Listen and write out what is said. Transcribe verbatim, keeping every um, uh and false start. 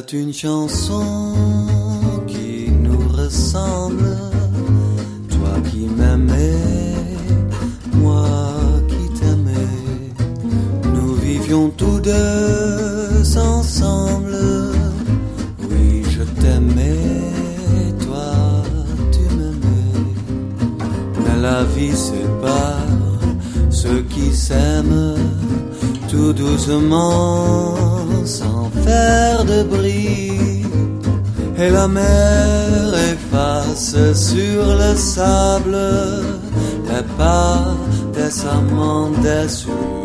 une chanson qui nous ressemble, toi qui m'aimais, moi qui t'aimais. Nous vivions tous deux ensemble, oui je t'aimais, toi tu m'aimais. Mais la vie sépare ceux qui s'aiment tout doucement, sans faire de bruit, et la mer efface sur le sable les pas des amants déçus.